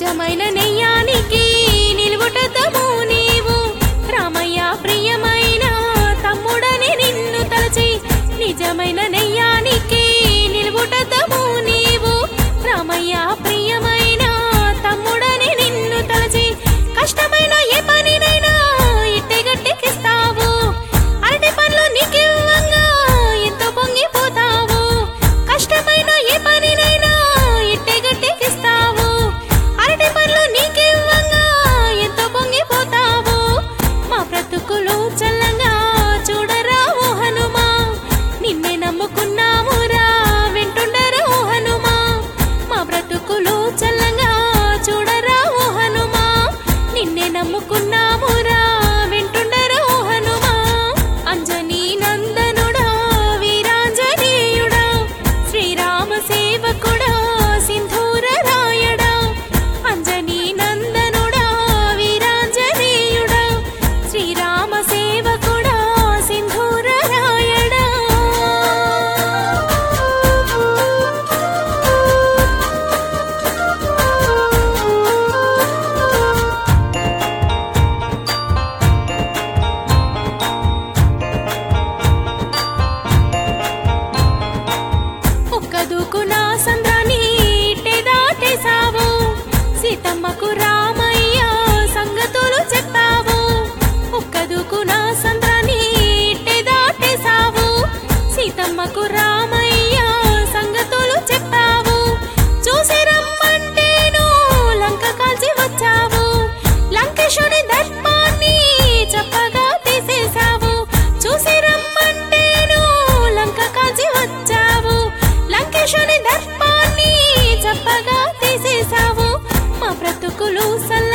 నిజమైన నెయ్యానికి నిలువుటద్దము నీవు రామయ్య ప్రియమైన తమ్ముడని నిన్ను తలచి నిజమైన నెయ్యానికి నిలువుటద్దము నీవు రామయ్య ప్రియమైన తమ్ముడని నిన్ను తలచి కష్టమైన ఏ పనినైనా ఇట్టే గట్టెకిస్తావు అరటి పండ్లు నీకివ్వంగా ఎంతో పొంగిపోతావు కష్టమైన ఏ పనినైనా ఇట్టే గట్టెకిస్తావు అరటి పండ్లు నీకివ్వంగా ఎంతో పొంగిపోతావు మా బ్రతుకులు చల్లంగా చూడరా ఓ హనుమా నిన్నే నమ్ముకున్నామురా వింటుండరా ఓ హనుమా మా బ్రతుకులు చల్లంగా చూడరా ఓ హనుమా నిన్నే నమ్ముకున్నామురా వింటుండరా ఓ హనుమా అంజనీ నందనుడా వీరాంజనేయుడా శ్రీరామ సేవకుడా సింధూర రాయడా అంజనీ నందనుడా వీరాంజనేయుడా శ్రీరామ సేవకుడా సింధూర రాయడా ఒక్కదుకున సంద్రాన్ని ఇట్టే దాటేశావు సీతమ్మకు రామయ్య సంగతులు చెప్పావు ఒక్కదుకున సంద్రాన్ని ఇట్టే దాటేశావు సీతమ్మకు రామయ్య సంగతులు చెప్పావు చూసి రమ్మంటేను లంక కాల్చి వచ్చావు లంకేశుని దర్పాన్ని చెప్పగా తీసేశావు చూసి రమ్మంటేను లంక కాల్చి వచ్చావు లంకేశుని దర్పాన్ని చెప్పగా తీసేశావు మా బ్రతుకులు